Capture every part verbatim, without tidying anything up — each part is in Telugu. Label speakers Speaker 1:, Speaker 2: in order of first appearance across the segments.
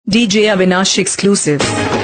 Speaker 1: D J Avinash exclusive.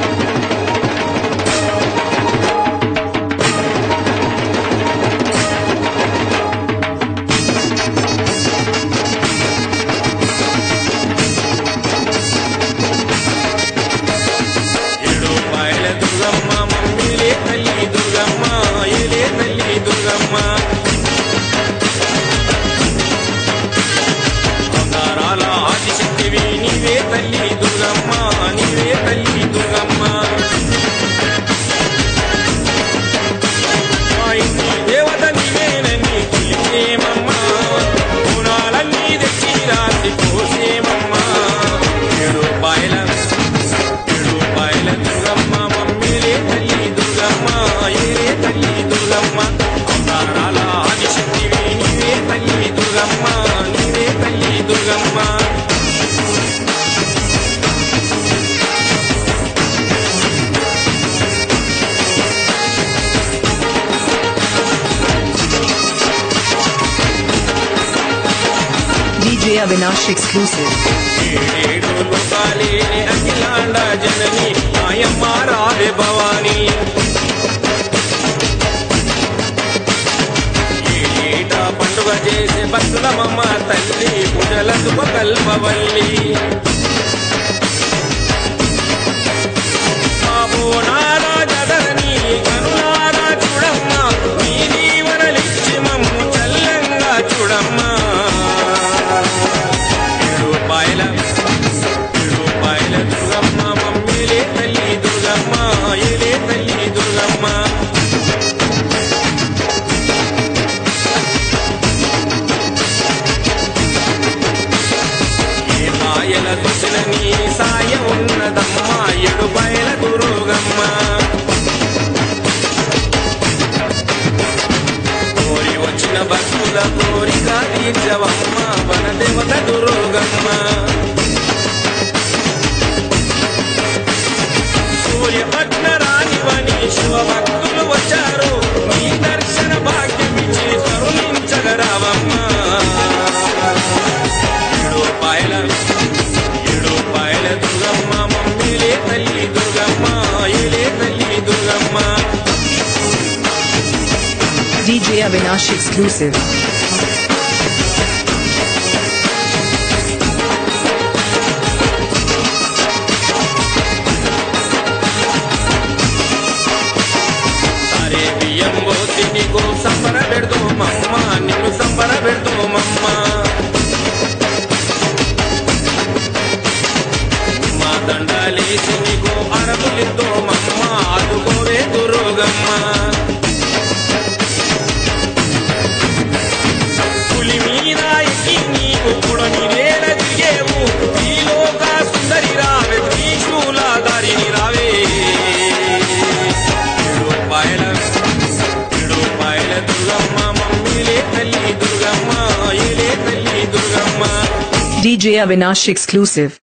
Speaker 1: D J Avinash exclusive.
Speaker 2: పండుగ చేసే బతులమ్మ తల్లి పూజల శుభ కల్పవల్లి బాబోనారా జగదని కరుణారా చూడమ్మ నీ దీవెనలిచ్చి మమ్ము చల్లంగా చూడమ్మ ఏడు పాయల ఏడు పాయల దుర్గమ్మ మమ్మీలే తల్లి దుర్గమ్మ ఏలే తల్లి దుర్గమ్మ పాయల దుసిన నీ సాయ ఉన్నదమ్మా ఏడు పాయల దుర్గమ్మ కోరి వచ్చిన భక్తుల కోరిక తీర్చవమ్మ వన దేవత దుర్గమ్మ సూర్యపట్న రానివని శివ భక్తులు వచ్చారు నీ దర్శన భాగ్యమిచ్చి కరుణించగరావమ్మ ఏడు పాయల ఏడు పాయల దుర్గమ్మ మమ్మీలే తల్లి దుర్గమ్మ ఏలే తల్లి Durgamma
Speaker 1: D J Avinash exclusive.
Speaker 2: సరే బియ్యం పోతి నీకు సంబర పెడదు మమ్మ నిన్ను సంబర పెడదు మమ్మ మా దండాలేసి నీకు అరకులిద్దో మమ్మ ఆదుకోవే దుర్గమ్మ పులి మీద ఎక్కి నీకు పుడని నేల దిగేవు ఈ లోక సుందరి రావే త్రిశూల దారిని రావే ఏడు పాయల ఏడు పాయల దుర్గమ్మ మమ్మీలే తల్లి దుర్గమ్మ ఏలే తల్లి Durgamma
Speaker 1: D J Avinash exclusive.